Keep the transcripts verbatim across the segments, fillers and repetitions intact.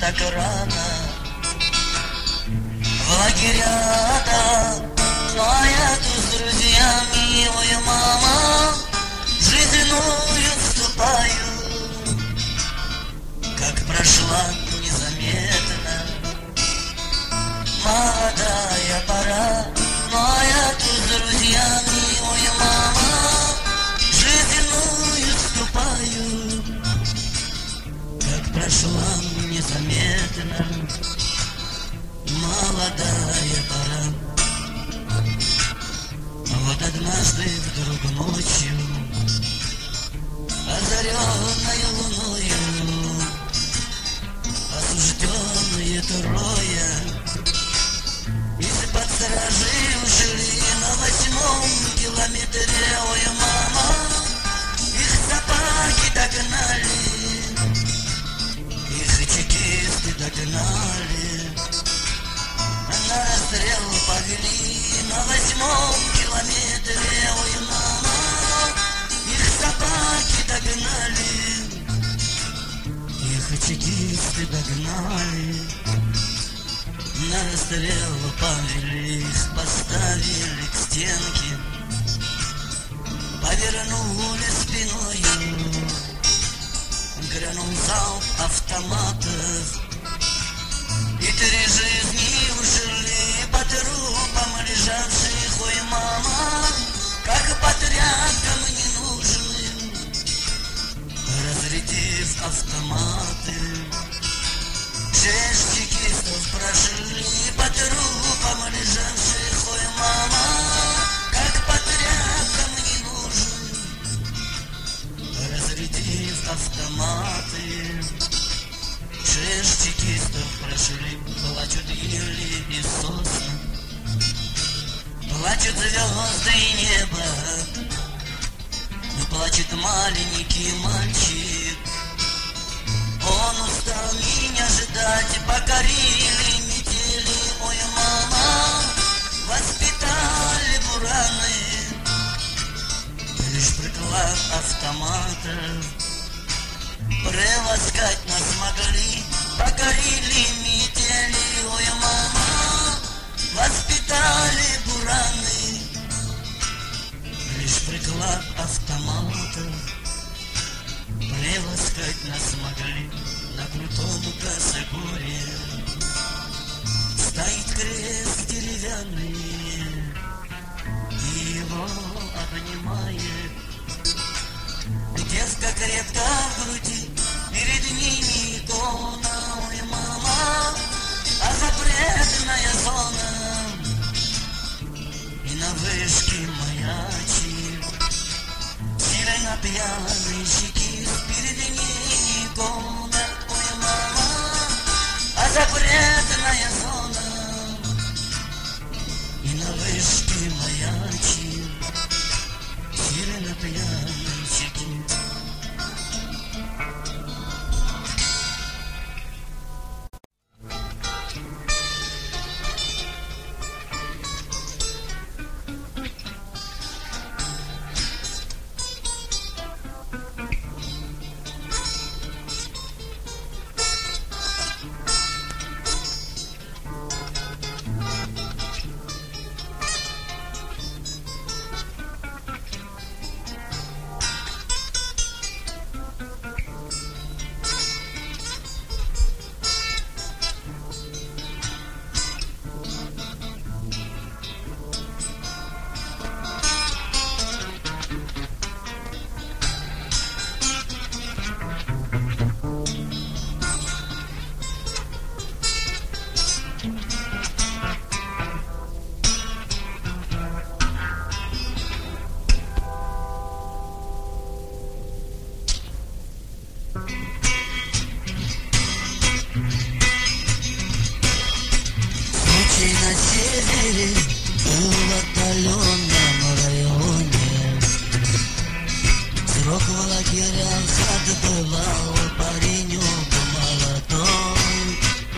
так рано в лагеря, да, но я тут с друзьями, ой, мама, жизненную вступаю, как прошла незаметно молодая пора, но я тут с друзьями, ой, мама, жизненную вступаю, как прошла незаметно молодая пора. Вот однажды вдруг ночью, озаренной луною, осужденные трое из-под стражи ушли на восьмом километре, ой, мама, их собаки догнали, их чекисты догнали, на расстрел повели на восьмом километре, ой, мама, их собаки догнали, их чекисты догнали, на расстрел повели, их поставили к стенке, повернули спиною, грянул залп автоматов, и три жизни ушли по трупам лежавших, ой, мама, как по тряпкам ненужным, разрядив автоматы. Шесть чекистов прошли по трупам лежавших, ой, мама, как по тряпкам ненужным, разрядив автоматы. Шесть чекистов прошли, плачут ели и сосны, плачут звезды и небо, плачет маленький мальчик. Он устал меня ждать, покорили метели, ой, мама, воспитали бураны, лишь приклад автомата приласкать нас могли, покорили метели, ой, мама, воспитали бураны, лишь приклад автомата приласкать нас могли. На крутом косогоре стоит крест деревянный, и его обнимает девка крепко в груди, перед ними икона, ой, мама, а запретная зона, и на вышке маячит сильно пьяный чекист, перед ними икона, ой, мама, а запретная зона, и на вышке маячит сильно пьяный чекист. На севере, в отдаленном районе, срок в лагерях отбывал паренек молодой.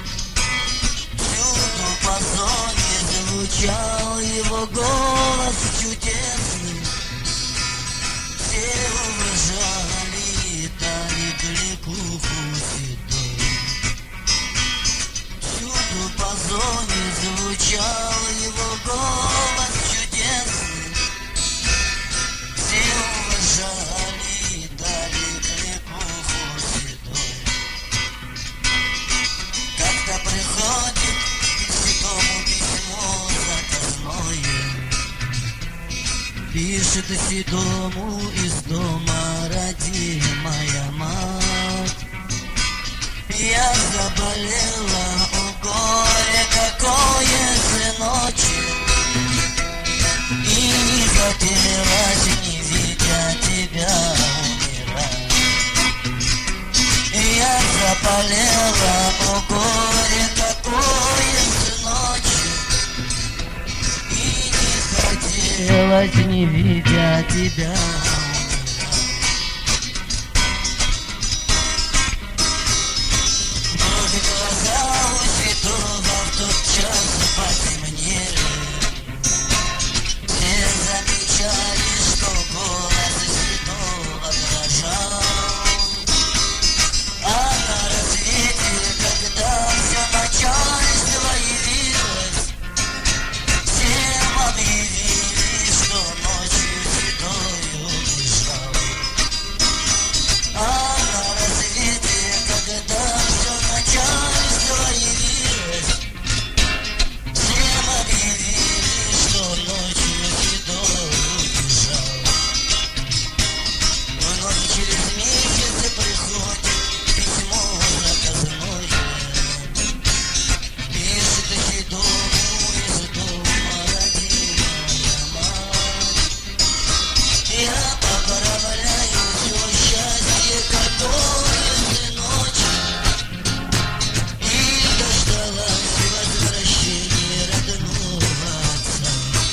Всюду по зоне звучал его голос чудесный, все уважали, дали кликуху седой. звучал его голос чудесный, все уважали, дали кликуху седой. Когда приходит к седому письмо заказное, пишет седому из дома родимая мать: я заболела, о горе какое, сыночек, и не хотелось, не видя тебя, умирать. Я заболела, о горе какое, сыночек, и не хотелось, не видя тебя. Потемнели, все замечали, что голос седого дрожал. А на рассвете, когда все начальство явилось, всем объявили, что ночью седой убежал. А на рассвете, когда все начальство явилось, через месяц приходит письмо заказное, пишет седому из дома родимая мать: я поправляю все счастье, какое, сыночек, и дождалась возвращения родного отца.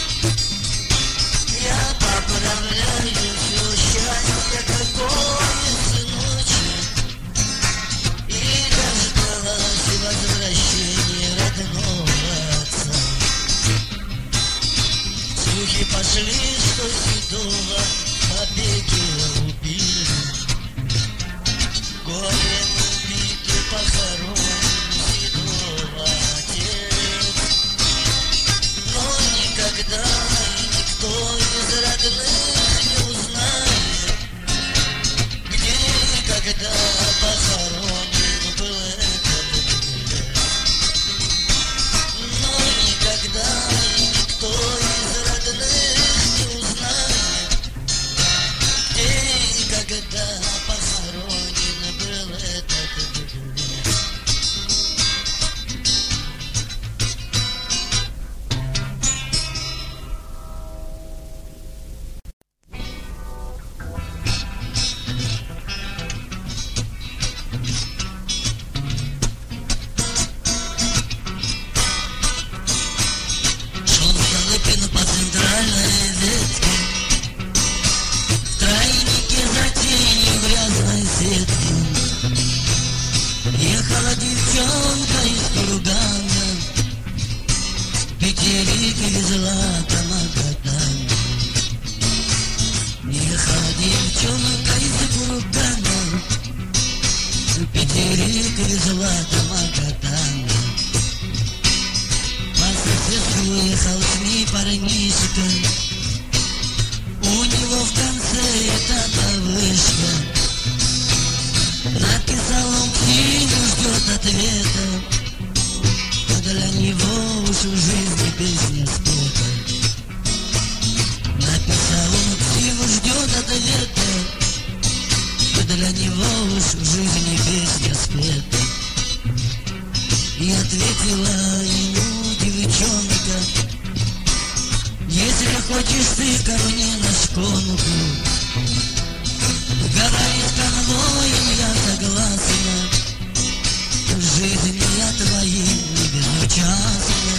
Я поправляю все счастье, какое, сыночек, и дождалась возвращения родного отца. Слухи пошли, что седого побеги убили, горем убит и похоронен седого отец. Но никогда и никто из родных не узнает, где и когда похоронен был этот беглец. Но никогда и никто из родных не узнает, где и когда похоронен был этот беглец. Ехала девчонка из Кургана, пятерик везла до Магадана. Ехала девчонка из Кургана, пятерик везла до Магадана. По соседству ехал с ней парнишка, у него в конце этапа вышка. Написал он книгу, ждет ответа, а для него уж в жизни песня спета. Написал он книгу, ждет ответа, а для него уж в жизни песня спета. И ответила ему девчонка: если хочешь ты ко мне на шконку, говорит конвоем, я согласна, в жизни я твоей не безучастна.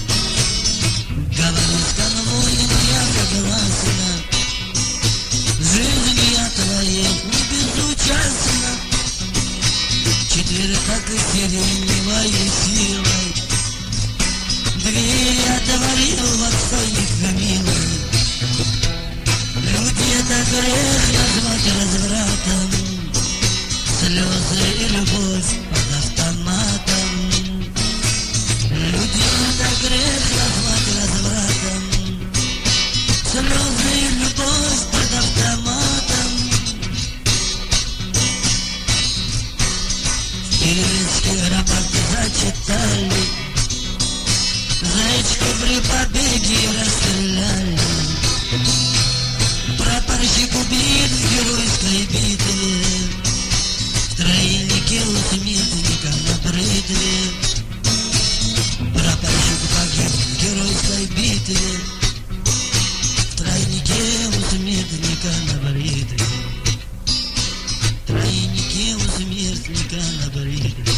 Говорит конвоем, я согласна, в жизни я твоей не безучастна. Четверка сиреневой силой дверь отворил в отстойник милый. Люди — это грех назвать развратом, слезы и любовь под автоматом. Люди — это грех деревенские рапорты зачитали, зайчика при побеге расстреляли. Прапорщик убит в геройской битве, в тройнике у смертника на бритве. Прапорщик погиб в геройской битве, в тройнике у смертника на бритве. В тройнике у смертника на бритве.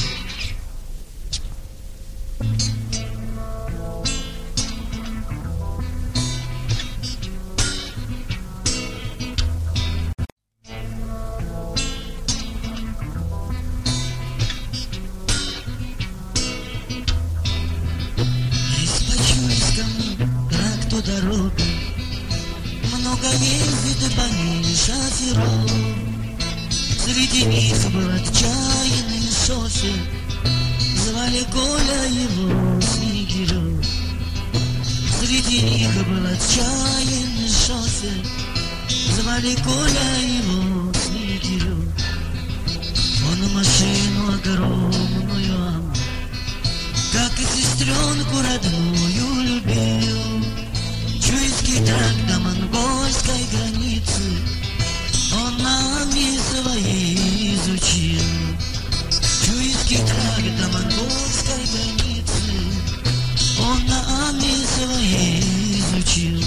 Дорога, много ездит по ней шоферов. Среди них был отчаянный шофер, звали Коля его Снегирев. Среди них был отчаянный шофер, звали Коля его Снегирев. Он машину огромную, как и сестренку родную, любил. Чуйский тракт до монгольской границы он нами своей изучил. Чуйский тракт до монгольской границы он нами своей изучил.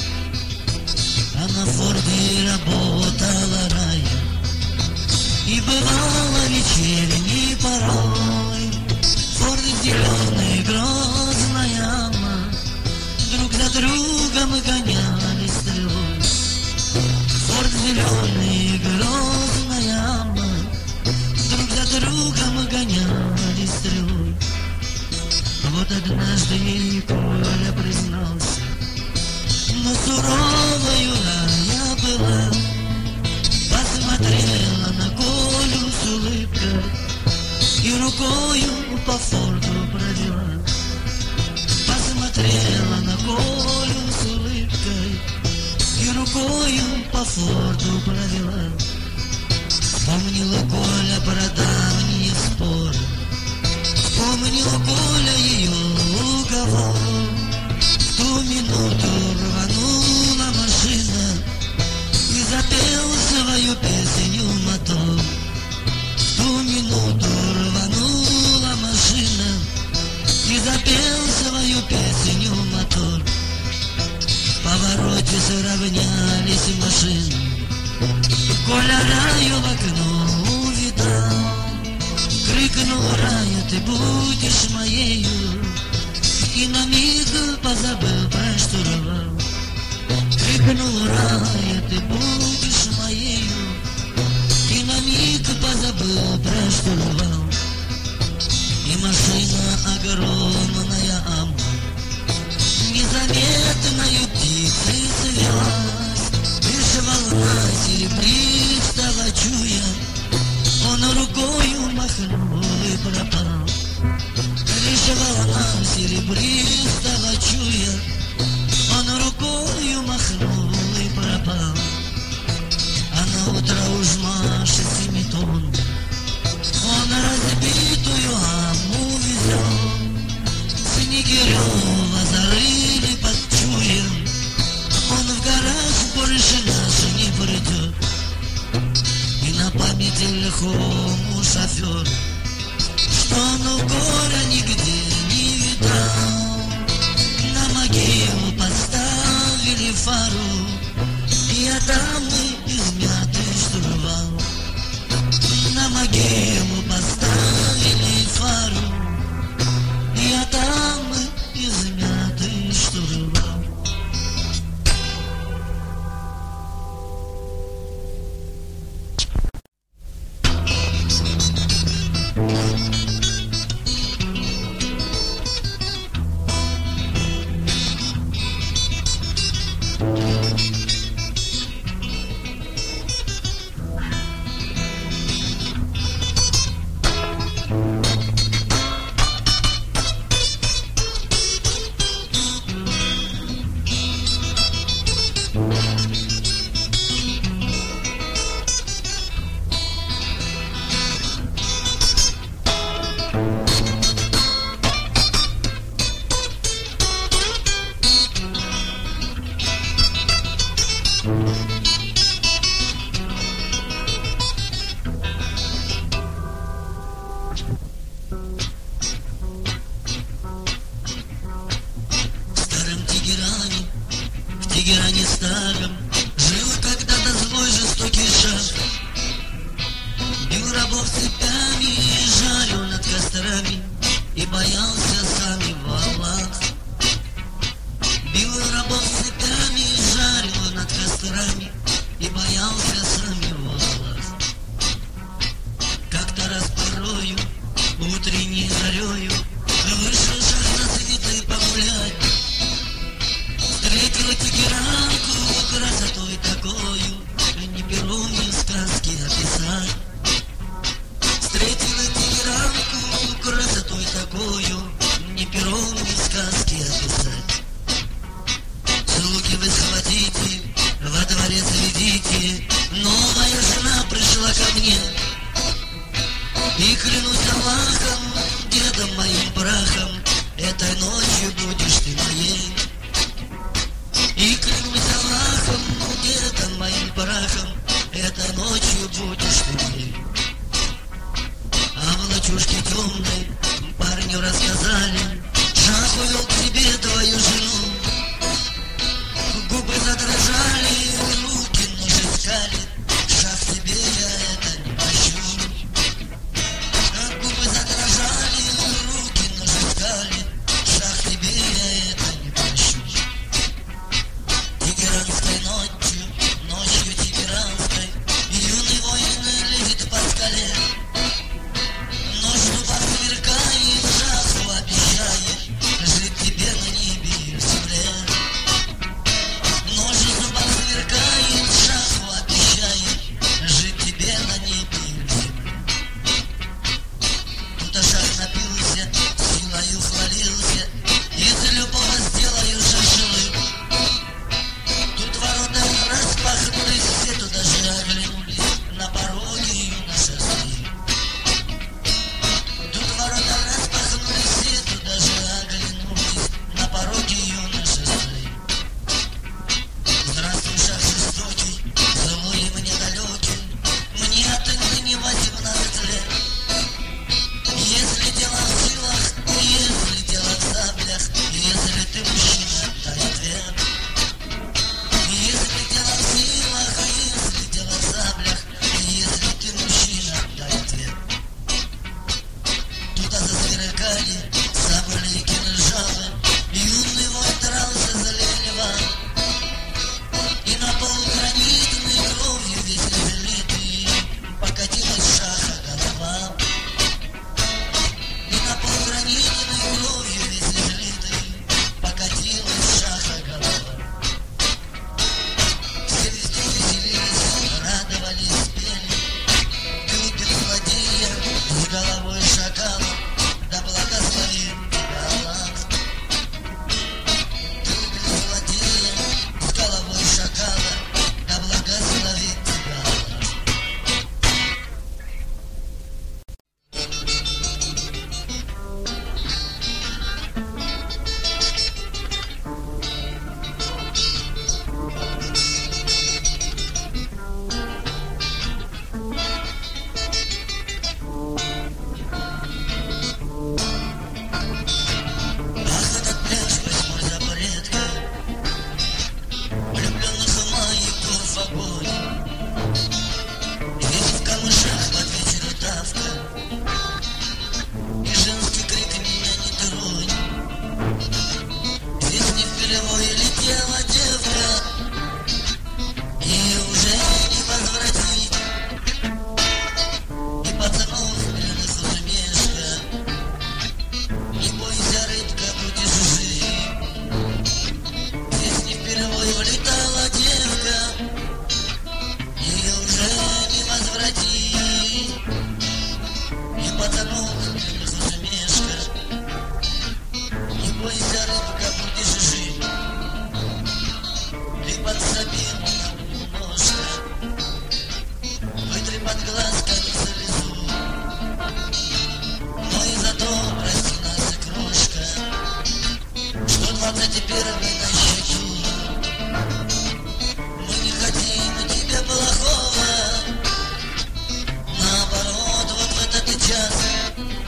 А на форде работала Рая, и бывало вечерней порой. Форд зеленый, грозная ама, друг за другом гонялись стрелой. Форд зеленый, грозная ама, друг за другом гонялись стрелой. Вот однажды ей Коля признался, но суровою Рая была. Посмотрела на Колю с улыбкой и рукою по Форду провела. Посмотрела на Колю с улыбкой и рукою по Форду провела. Вспомнила Коля про давние споры, вспомнила Коля ее уговор. В ту минуту рванула машина и запел свою песню мотор. В ту минуту рванула машина и запел свою песню мотор. В повороте сравнялись машины, Коля Раю в окно увидал. Крикнул Рая: ты будешь моею, и на миг позабыл про штурвал. Крикнул Рая: ты будешь моею, и на миг позабыл про штурвал. И машина огромная ама незаметною птицей свелась. Лишь волна серебристого чуя, он рукою махнул и пропал. Лишь волна серебристого чуя, он рукою махнул и пропал. А на утро уж Маша Семитон он разбитую аму везет. Снегирева зарыли под чуем, он в гараж больше наш не придет. И на памяти лихому шофер, что он горя нигде не видал. На могилу поставили фару, и отдамы измятый штурвал. На могилу поставили фару, и отдамы измятый штурвал. мне. И клянусь Аллахом, дедом моим прахом, этой ночью будешь ты моей. И клянусь Аллахом, дедом моим прахом, этой ночью будешь ты моей. А в ночушке темной парню рассказали, Шах увел к себе твою жену. Губы задрожали, руки нож искали, Шах, тебе я это не прощу. Губы задрожали, руки нож искали, Шах, тебе я это не прощу. Тегеранской ночью, ночью тегеранской, юный воин лезет по скале. Нож в зубах сверкает, Шаху обещает жить тебе на небе и в земле. Нож в зубах сверкает, Шаху обещает жить тебе на небе и в земле. Тут Шах напился, силою хвалился, из любого сделаю шашлык. Тут ворота распахнулись, все туда же оглянулись, на пороге юноша стоит. Тут ворота распахнулись, все туда же оглянулись, на пороге юноша стоит. Здравствуй, Шах жестокий, злой и мне далекий, мне ты ныне восемнадцать лет. Если дело в силах, если дело в саблях, если ты мужчина, дай ответ. Если дело в силах, если дело в саблях, если ты мужчина, дай ответ. Туда засверкали сабли и кинжалы, юный воин дрался за лева. И на пол гранитной кровью весь разлитый покатилась Шаха голова. И на пол гранитной кровью весь разлитый покатилась Шаха голова. Все везде веселились, радовались, пели. Ты убил злодея с головой шакала, да благословит тебя Аллах. Ты убил злодея с головой шакала, да благословит тебя Аллах. Ах, этот пляж, восьмой запретка, влюбленных маяков огонь. Здесь в камышах под вечер давка, и женский крик меня не тронь. Здесь не впервой летела девка, ее уже не возвратить. И пацанов пьяных усмешка, не бойся, рыбка, будешь жить. Здесь не впервой влетала девка, ее уже не возвратить. И пацанов пьяных усмешка, не бойся, рыбка, будешь жить. Ты подсоби нам немножко, вытри под глазками слезу. Но и зато прости нас, и крошка, что двадцать первый на счету. Мы не хотим тебе плохого, наоборот, вот в этот час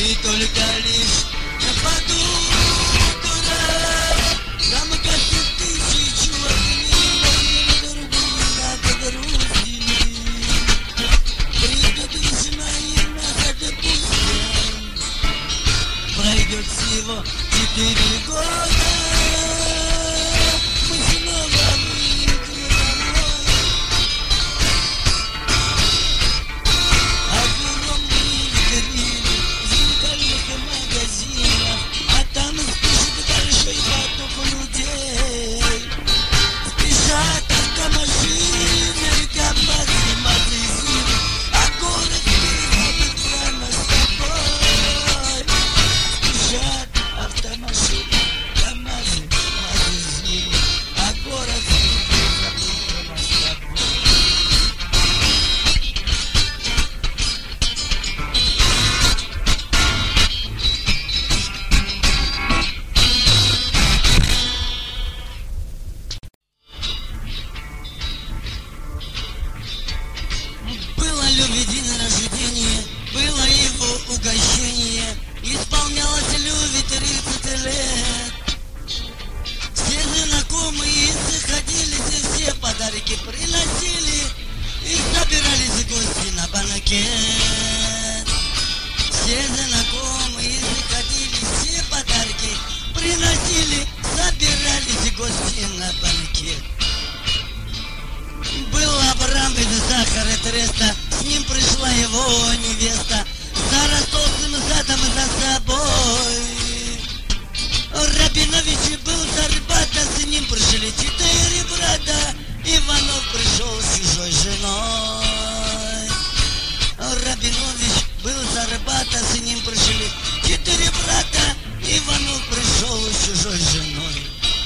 И только лишь падут куда там катит тысячу огней, другую надо грузить. Придет весна и назад пустя. Пройдет всего четыре года. Мы снова выйдем домой. Огромные витрины зеркальных магазинов, а там спешит большой поток людей. Спешат автомашины, КамАЗы, магазины, а город переходит прямо с тобой. Спешат автомашины, КамАЗы, магазины, а город переходит прямо с тобой. Было Лёве день рождения, было его угощение, исполнялось Лёве тридцать лет. Все знакомые заходились, и все подарки приносили, и собирались гости на банкет. Все знакомые заходились, все подарки приносили, собирались гости на банкет. Был Абрам без сахара треста, с ним пришла его невеста, за ростовским задом за собой. Рабинович был Зарбата, с ним пришли четыре брата, Иванов пришел с чужой женой. Рабинович был Зарбата, с ним пришли четыре брата, Иванов пришел с чужой женой.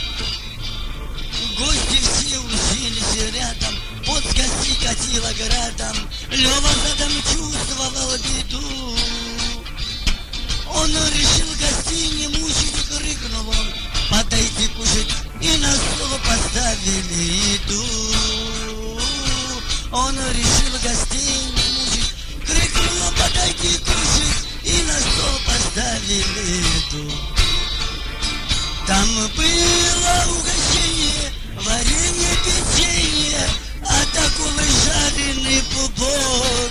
Гости все уселись рядом, под с гостей катила градом. Лёва задом чувствовал беду. Он решил гостей не мучить, крикнул он: подойти кушать, и на стол поставили еду. Он решил гостей не мучить, крикнул он: подойти кушать, и на стол поставили еду. Там было угощение, варенье, печенье, от акулы жареный пупок,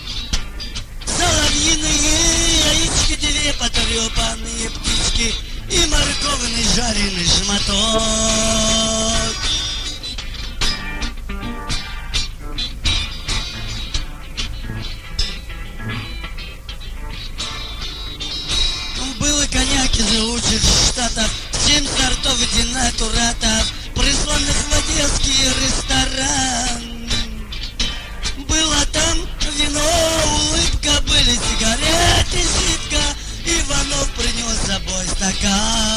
соловьиные яички, две потрепанные птички и морковный жареный шматок. Был коньяк из лучших штатов, семь сортов денатуратов, присланных в одесский ресторан. Было там вино, улыбка, были сигареты, ситка, Иванов принес с собой стакан.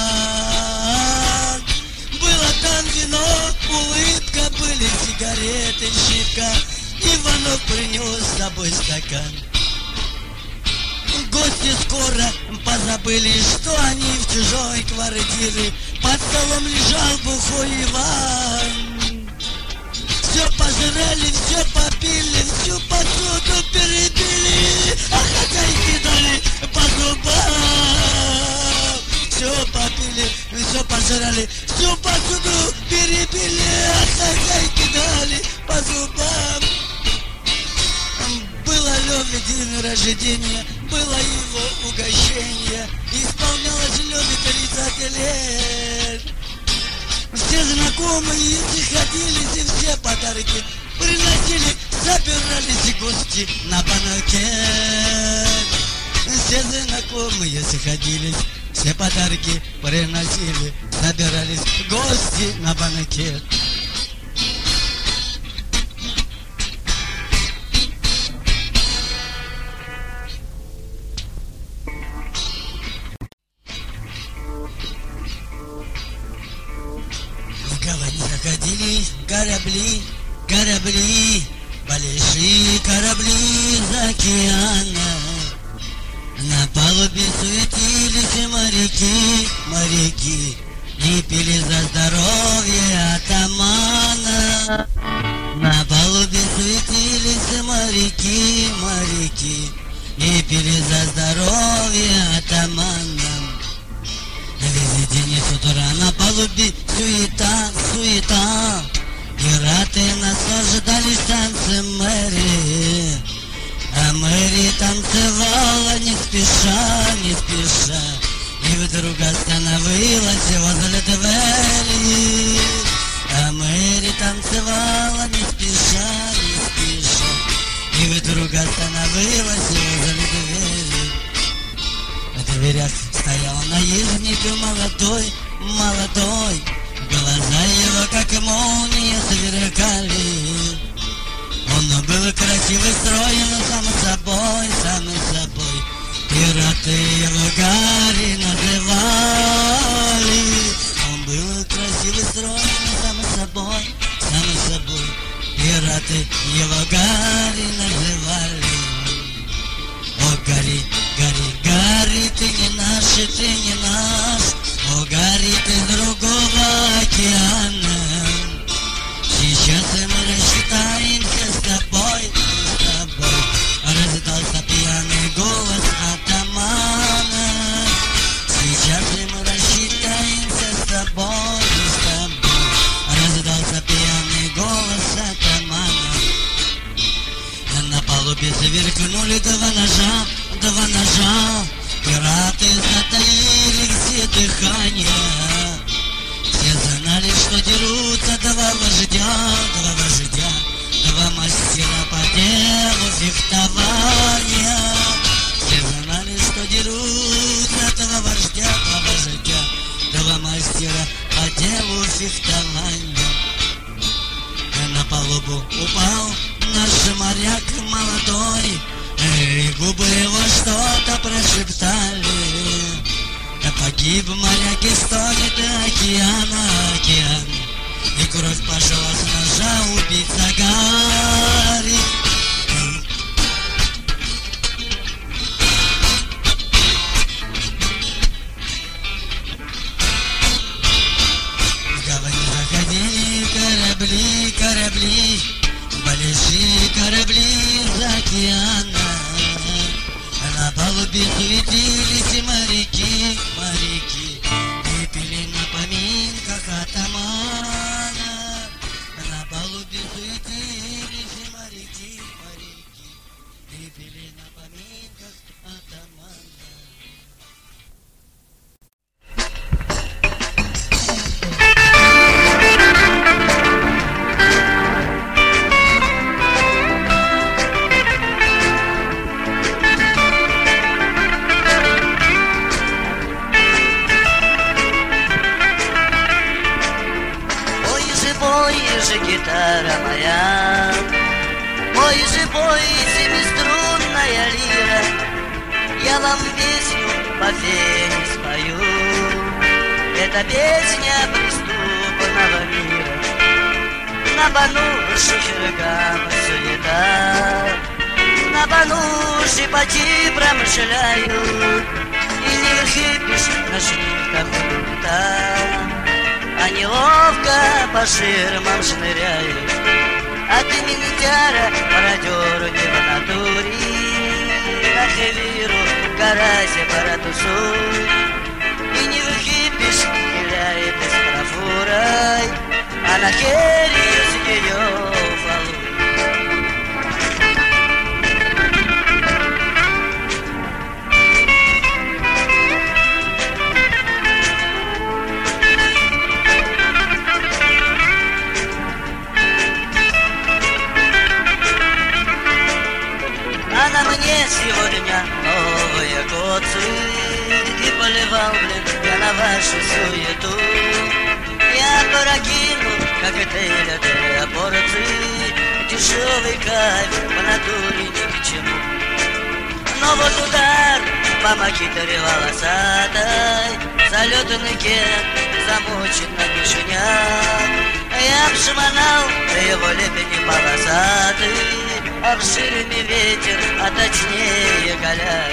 Было там вино, улыбка, были сигареты, щитка, Иванов принес с собой стакан. Гости скоро позабыли, что они в чужой квартире. Под столом лежал бухой Иван. Все пожрали, все попили, всю посуду перебили, а хозяйки дали по зубам. Все попили, все пожрали, всю посуду перебили, а хозяйки дали по зубам. Было Лёве день рождения, было его угощение, исполнялось Лёве тридцать лет. Все знакомые заходились, и все подарки приносили, собирались гости на банкет. Все знакомые заходились, все подарки приносили, собирались гости на банкет. Заходились корабли, корабли, большие корабли из океана. На палубе суетились моряки, моряки, и пили за здоровье атамана. На палубе суетились моряки, моряки, и пили за здоровье не спеша, и вдруг остановилась возле двери. А Мэри танцевала не спеша, не спеша, и вдруг остановилась возле двери. В дверях стоял наездник молодой, молодой, глаза его как молния сверкали. Он был красивый, стройный, сам собой, сам собой. Пираты его Гарри называли. Он был красивый, стройный, сам собой, сам собой. Пираты его Гарри называли. О, Гарри, Гарри, Гарри, ты не наш, ты не наш. О, Гарри, ты с другого океана. Сейчас мы рассчитаемся с тобой, с тобой. Раздался пьяный голос атамана. Сейчас мы рассчитаемся с тобой, с тобой. Раздался пьяный голос атамана. На палубе сверкнули два ножа, два ножа. Пираты затаили все дыхания. Все знали, что дерутся два вождя, два вождя, два мастера по делу фехтования. Все знали, что дерутся два вождя, два вождя, два мастера по делу фехтования. На палубу упал наш моряк молодой, и губы его что-то прошептали. Погиб моряк и стонет океана, океан, и кровь пошла с ножа убийца Гарри. В гавань заходили корабли, корабли, большие корабли из океана. На палубе светились моряки, моряки, и пили на поминках атамана. На палубе светились моряки, моряки, и пили на поминках атамана. Гитара моя, мой же бой, семиструнная лира, я вам песню по фене спою. Это песня преступного мира. На бану шухергам суета, на бану шипачи промышляют, и не хипишь на шрифтах будто. Они ловко по ширмам шныряют, а ты минтяра, мародеру не в натуре. На хевиру, карасе, паратусуй, и не выхипишь, киляет из профурой, а на херию с ее фалуй. А на мне сегодня новые коцы, и поливал, блин, я на вашу суету. Я прокину, как коктейля для порции, дешевый кайф по натуре ни к чему. Но вот удар по макитаре волосатой, залетанный кент замочен на мишенях. Я обшмонал его лепени полосатый, обширный ветер, а точнее голяк.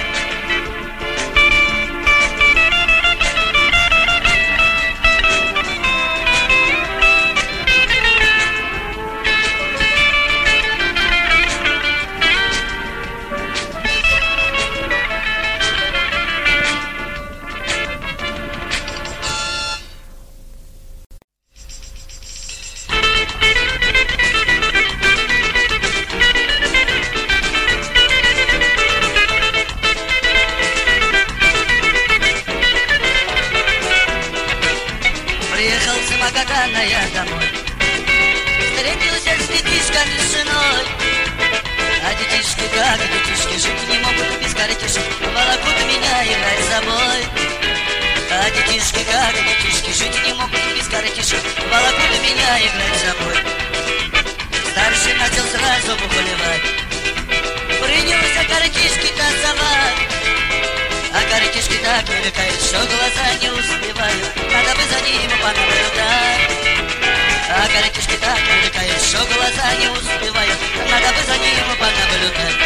Магаданная домой. Встретился с детишками с женой. А детишки как детишки, жить не могут без коротишек, волокут меня играть с собой. А детишки как детишки, жить не могут без коротишек, волокут меня играть с собой. Старший начал сразу поливать, принялся коротишки танцевать. А коротишки так мелькают, что глаза не успевают, надо бы за ним понаблюдать. А коротишки так мелькают, что глаза не успевают, надо бы за ним понаблюдать.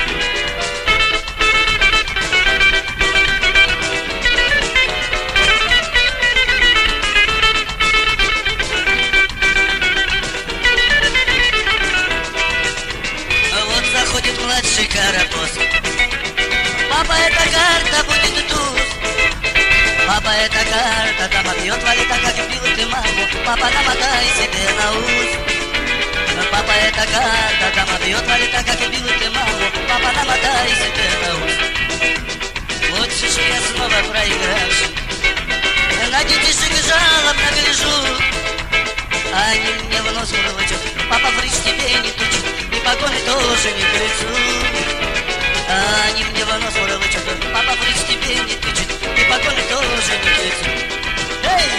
Вот заходит младший карапуз. Папа, эта карта будет туз. Папа, эта карта, дама бьет, валит, а как бил ты маму. Папа, намотай себе на ус. Папа, эта карта, дама бьет, валит, а как бил ты маму. Папа, намотай себе на ус. Вот же я снова проигравший. На детишек жалобно гляжу. Они мне в нос мурлычут. Папа, врыч тебе не тучит, и погоны тоже не к лицу. Они мне в нос мурлычут. Папа, врыч тебе не тучит, и погоны тоже не к лицу. Эй!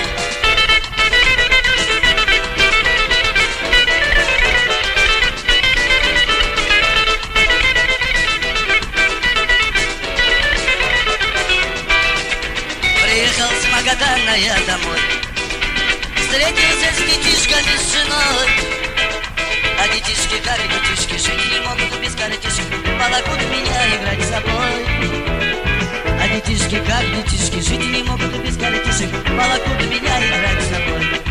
Приехал с Магаданная домой. Встретился с детишками с женой. А детишки как детишки, жить не могут без коротишек, волокут меня играть с собой. А детишки как детишки, жить не могут без коротишек, волокут меня играть с собой.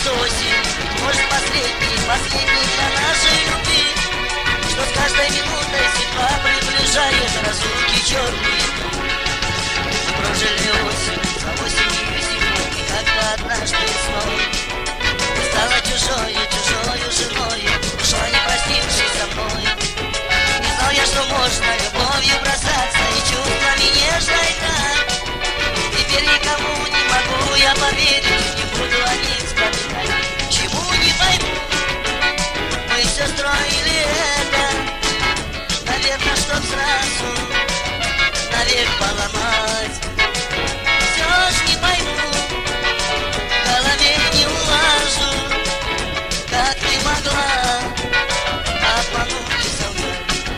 осень, может последний, последний для нашей любви, что с каждой минутой судьба приближает разлуки черные. Мы прожили осень, за осенью и зимой, и как-то однажды весной ты стала чужою, чужою женою, ушла не простившись со мной. Не знал я, что можно любовью бросаться и чувствами нежно играть. Теперь никому не могу я поверить, не буду о них вспоминать. Чему не пойму, мы все строили это, наверное, чтоб сразу навек поломать. Все ж не пойму, в голове не улажу, как ты могла обмануть и солгать.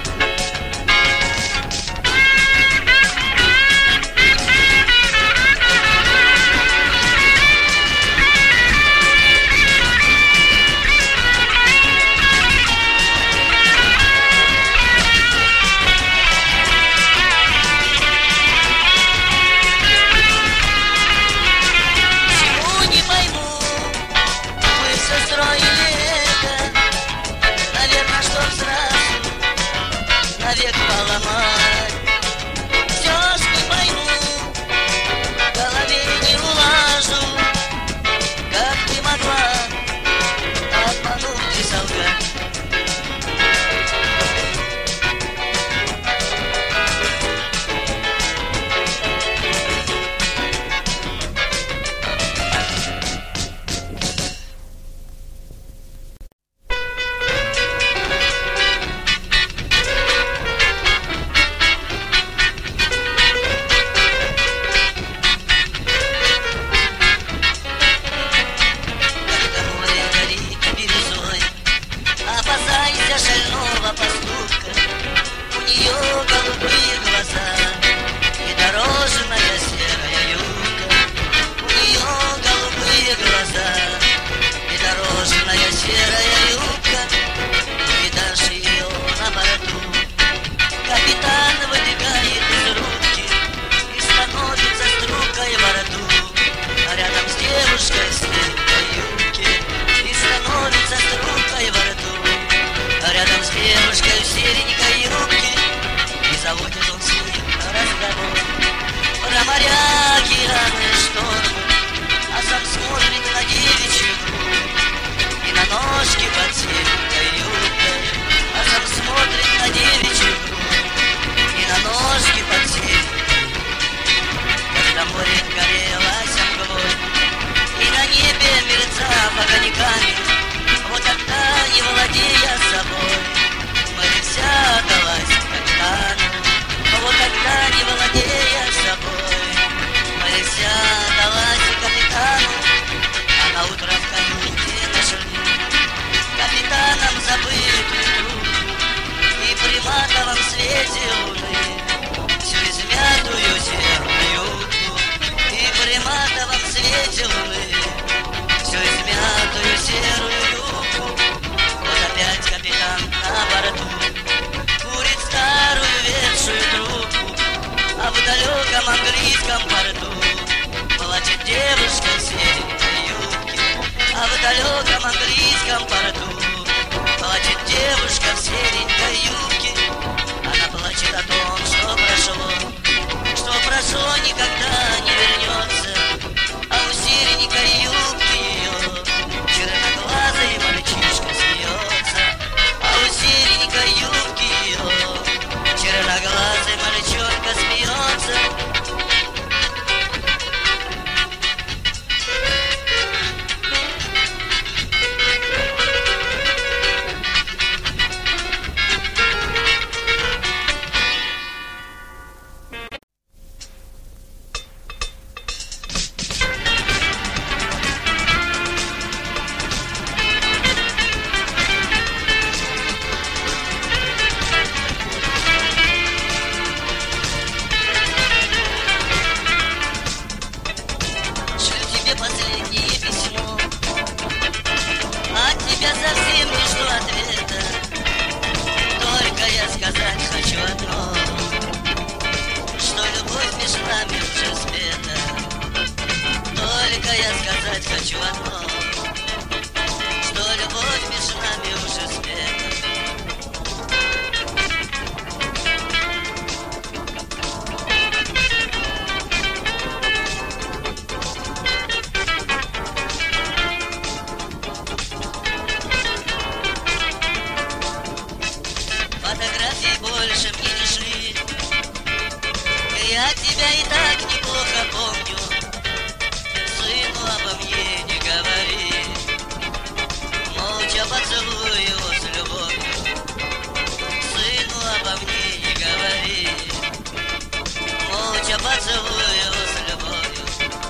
Навек поломать. Все ж не пойму, в голове не улажу, как ты могла обмануть и солгать. Шального поступка, у нее голубые глаза и дорожная серая юбка. У нее голубые глаза и дорожная серая юбка. Видишь ее на борту, капитан выбегает из рубки и становится стругой во рту. А рядом с девушкой в серой юбке и становится стругой во рту. А рядом с девушкой в серенькой юбке и заводит он с ним разговор про моря, океаны, штормы, а сам смотрит на девичью грудь и на ножки под серенькой юбкой, а сам смотрит на девичью грудь и на ножки под серенькой. Когда море горелось мглой и на небе мерцав огоньками, вот тогда, не владея собой, Марися отдалась капитану. Вот тогда, не владея собой, Марися отдалась капитану. А на утро в каюте нашли капитаном забытую трубку и при матовом свете луны всю измятую серую юбку. И при матовом свете луны всю измятую серую юбку. Вот опять капитан на борту курит старую ветшую трубку, а в далеком английском порту плачет девушка в серенькой юбке. А в далеком английском порту плачет девушка в серенькой юбке. Она плачет о том, что прошло, что прошло никогда не вернется. А у серенькой юбки ее черноглазый мальчишка смеется. А у серенькой юбки ее черноглазый мальчонка смеется. так неплохо помню. Сыну обо мне не говори, молча поцелуй его с любовью. Сыну обо мне не говори, молча поцелуй его с любовью.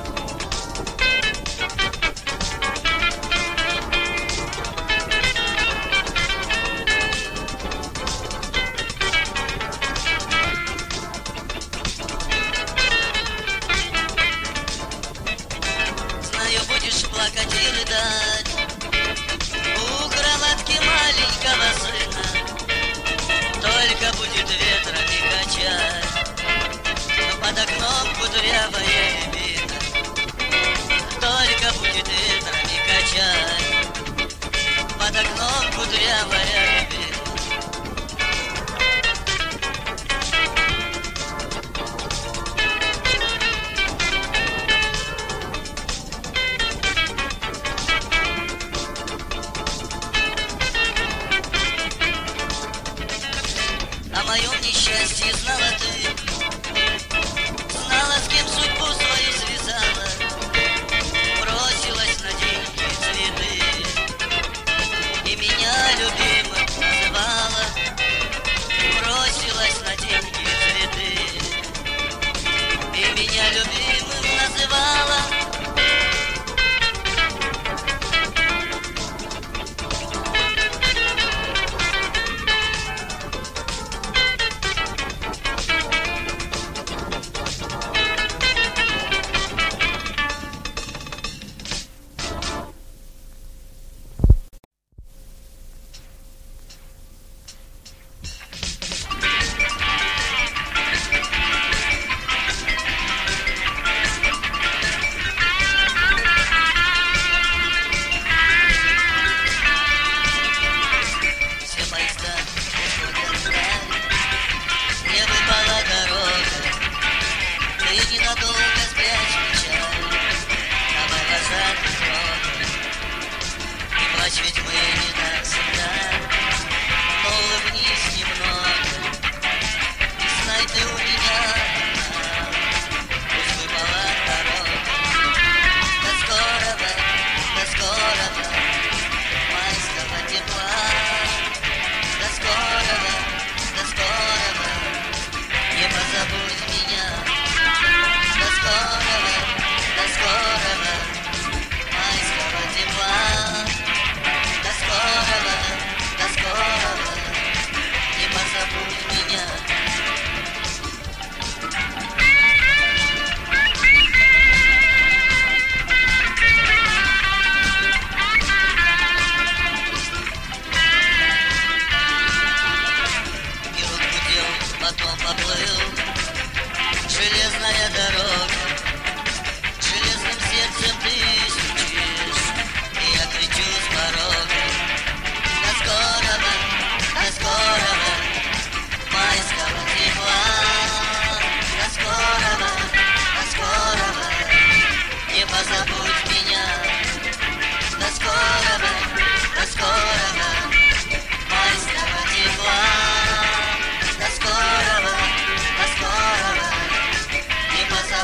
Знаю, будешь плакать и рыдать у кроватки маленького сына. Только будет ветрами качать под окном кудрявая рябина. Только будет ветрами качать под окном кудрявая рябина. О моем несчастье знала ты, знала, с кем судьбу свою связала, бросилась на деньги и цветы, и меня любимым называла. Бросилась на деньги и цветы, и меня любимым называла. Ведь мы не навсегда, но улыбнись немного, и знай ты у меня, пусть выпала дорога. До скорого, до скорого майского тепла. До скорого, до скорого, не позабудь меня. До скорого, до скорого майского тепла. До скорого, до скорого, не позабудь меня. И рук гудел, потом поплыл железная дорога. Железным сердцем ты стучишь, и я кричу с порога. До скорого, до скорого майского тепла. До скорого, до скорого, не позабудь меня. До скорого, до скорого майского тепла. До скорого, до скорого, не позабудь.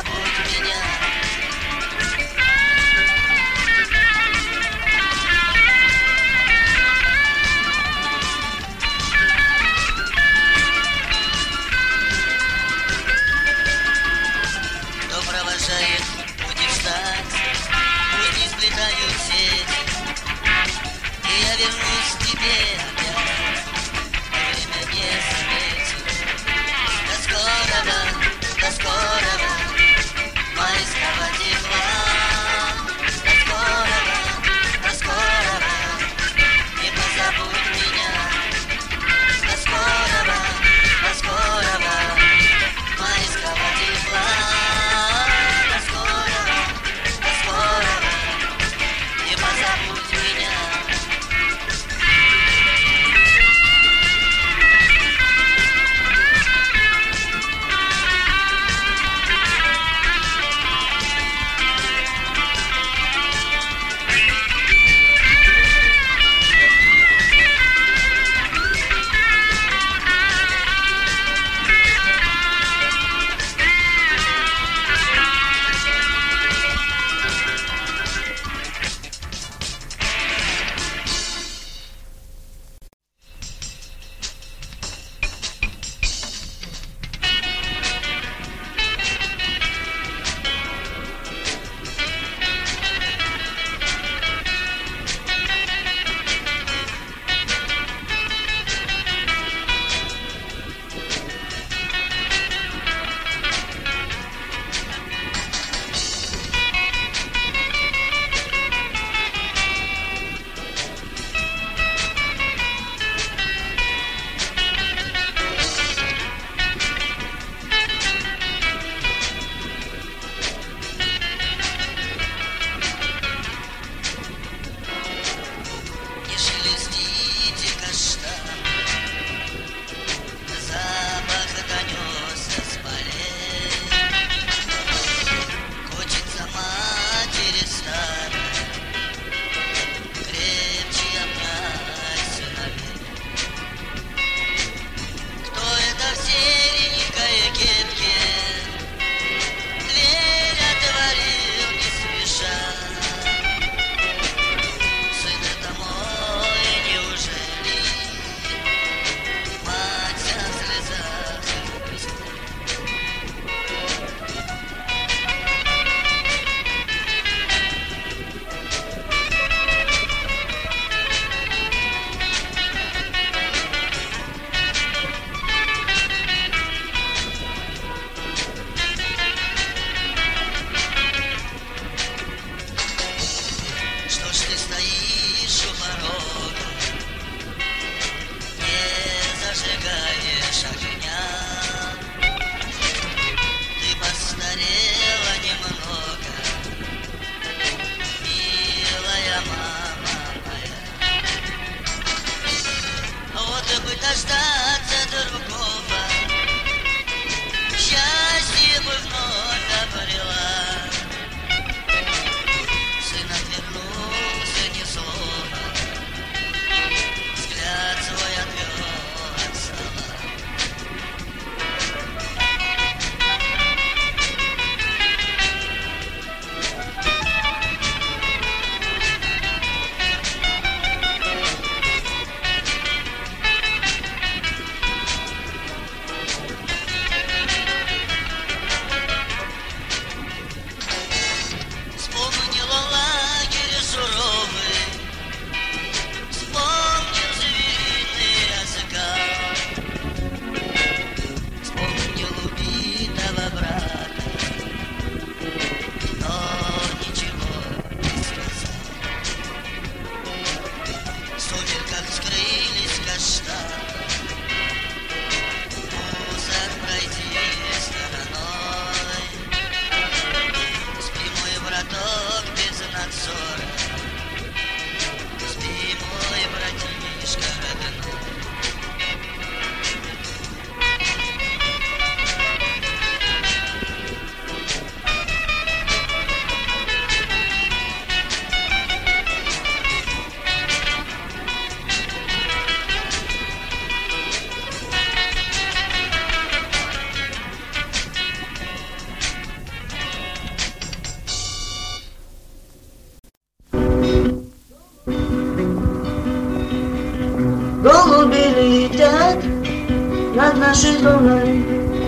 над нашей страной.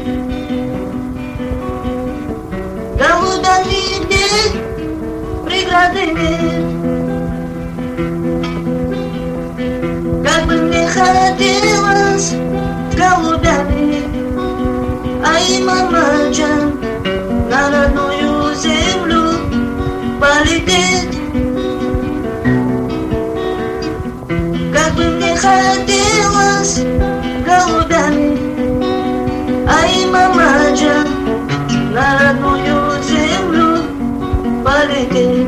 Голубями где преграды нет. Как бы мне хотелось с голубями, ай, мамаджан, на родную землю полететь. Как бы мне хотелось голубями, ай, мамаджан, на родную землю полететь.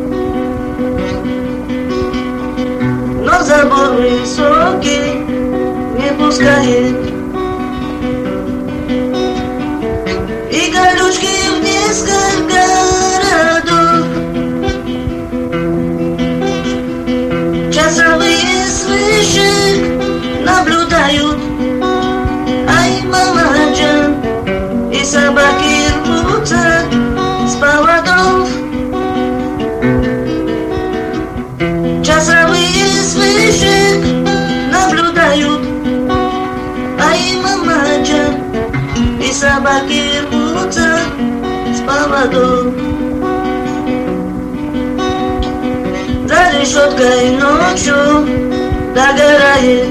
Но забор высокий не пускает, и колючки в несколько городов. Часовые с вышек наблюдают, ай, мамаджан, и собаки рвутся с поводов. Часовые с вышек наблюдают, ай, мамаджан, и собаки рвутся с поводов. За решеткой ночью догорает,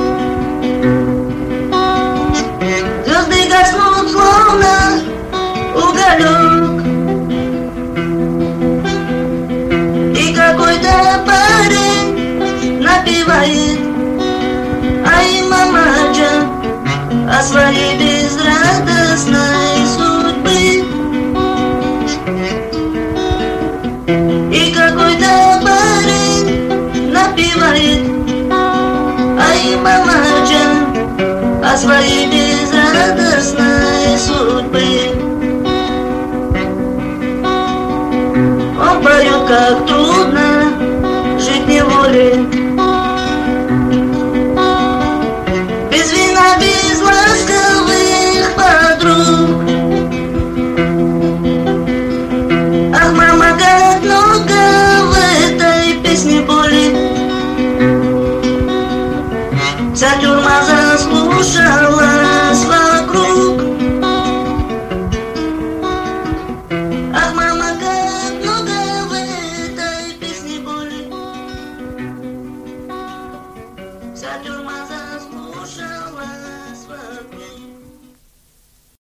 звезды гаснут словно уголек, и какой-то парень напевает, ай, мамаджан, о своей безрадостной судьбе. И какой-то парень напевает, ай, мамаджан, о своей безрадостной судьбе. Он поет, как трудно жить в неволе,